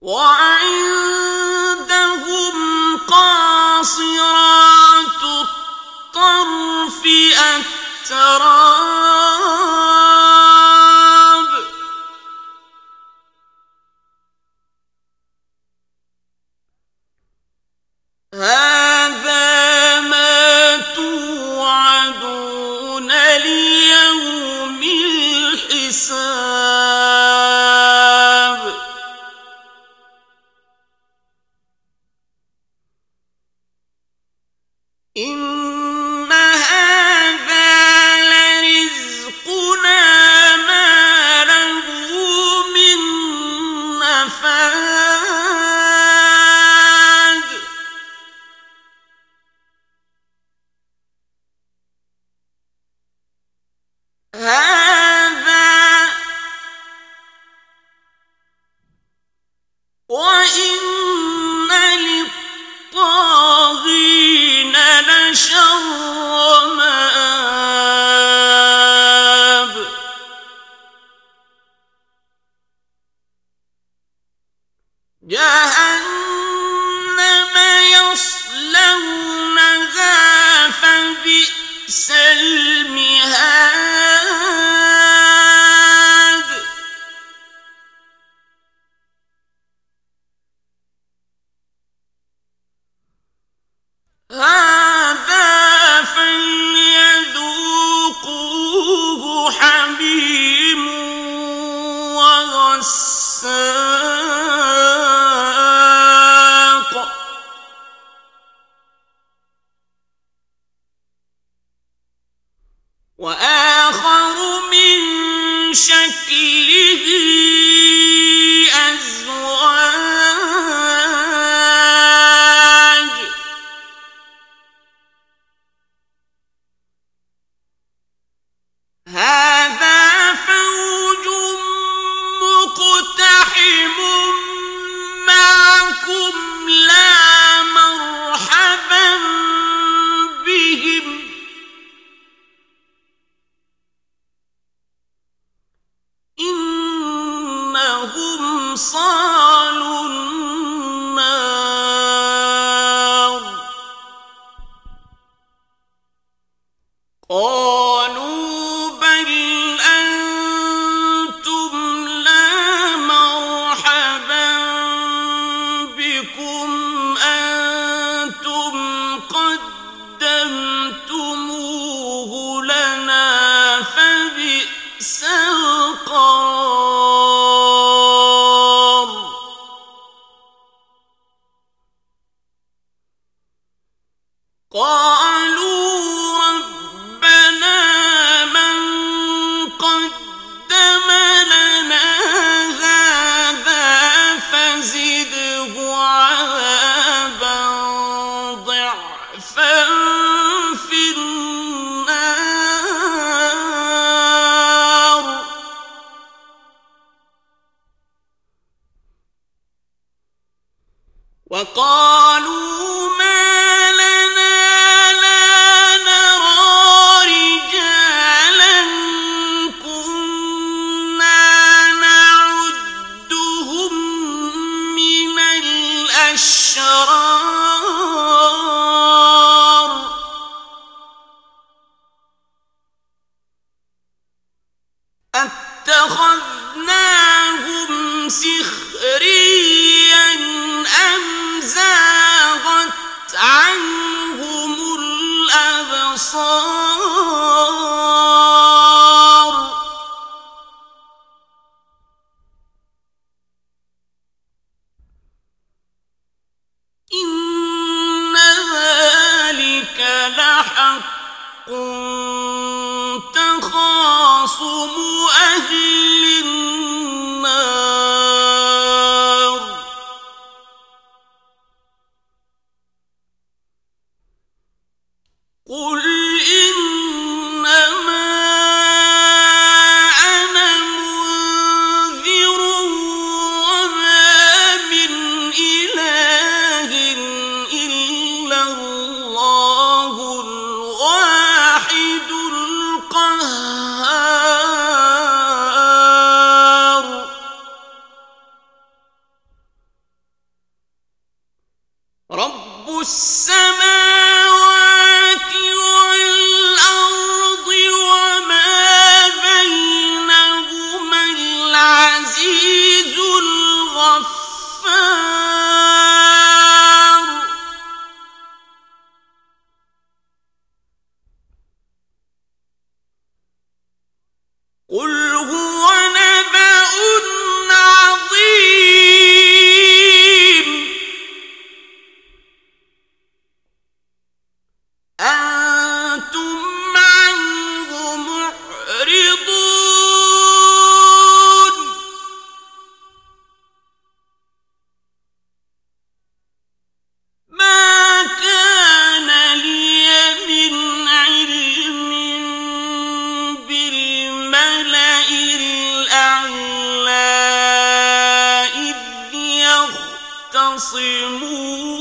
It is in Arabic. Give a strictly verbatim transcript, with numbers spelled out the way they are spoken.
وعندهم قاصرات الطرف أتراب هذا ما توعدون ليوم الحساب إن هذا لرزقنا ما له من نفاد هذا وإن للطاغين لشر مآب جهنم يصلونها فبئس المهاد هذا فليذوقوه حميم وغساق وآخر من شكله أزواج هذا فوج مقتحم معكم لا مرحبا بهم إنهم صالوا النار قالوا بل أنتم لا مرحبا بكم أنتم قدمتموه لنا فبئس القرار قالوا ربنا من قدم لنا هذا فزده عذابا ضعفا في النار وقالوا ما لنا لا نرى رجالا كنا نعدهم من الأشرار أتخذناهم سخريا أم زاغت عنهم الأبصار إن السماوات والأرض وما بينهما العزيز الغفار قل هو نبأ عظيم أنتم عنه معرضون ما كان لي من علم بالملأ الأعلى إذ يختصمون